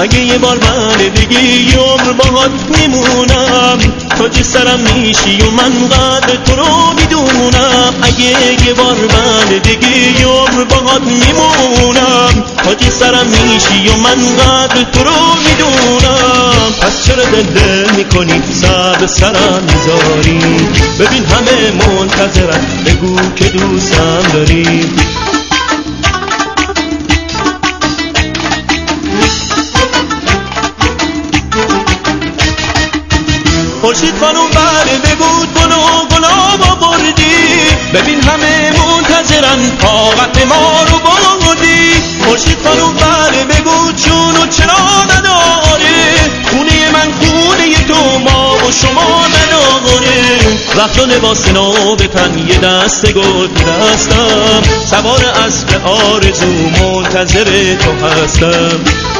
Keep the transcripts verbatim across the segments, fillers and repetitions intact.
اگه یه بار من بگی یه عمر باهات میمونم، تاج سرم میشی و من قدر تو رو میدونم. اگه یه بار من بگی یه عمر باهات میمونم، تاج سرم میشی و من قدر تو رو میدونم. پس چرا دل دل میکنی سر به سرم میذاری؟ ببین همه منتظرن، بگو که دوستم داری. خورشید خانم بله بگو گلو گلاب آوردی، ببین همه منتظرن طاقت ما رو بردی. خورشید خانم بله بگو چون و چرا نداره، خونه من خونه تو ما و شما نداره. رخت و لباس نو بتن یه دست گل دستم، سوار اسب آرزو منتظر تو هستم.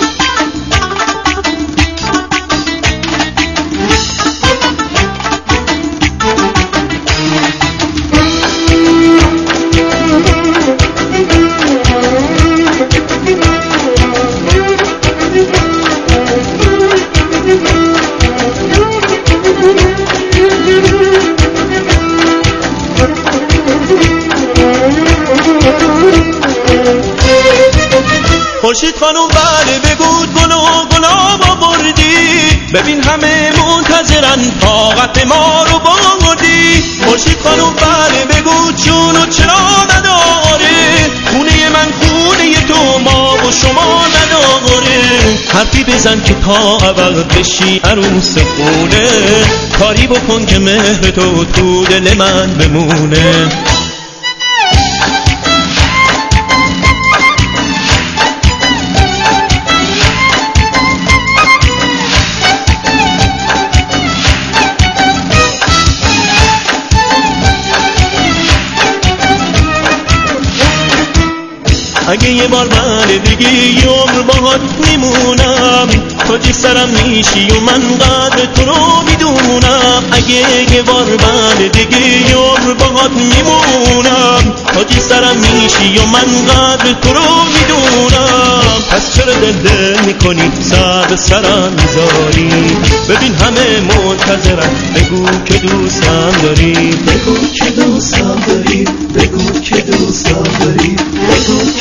خورشید خانم بله بگو گلو گلاب آوردی، ببین همه منتظرن طاقت ما رو بردی. خورشید خانم بله بگو چون و چرا نداره، خونه من خونه تو ما و شما نداره. حرفی بزن که تا ابد بشی عروس خونه، کاری بکن که مهر تو تو دل من بمونه. اگه یه بار من بگی یه عمر باهات میمونم، تاج سرم میشی و من قدر تو رو میدونم. اگه یه بار من بگی یه عمر باهات میمونم، تاج سرم میشی و من قدر تو رو میدونم. پس چرا دل دل میکنی سر به سرم میذاری؟ ببین همه منتظرن، بگو که دوستم داری. بگو که دوستم داری، بگو که دوستم داری، بگو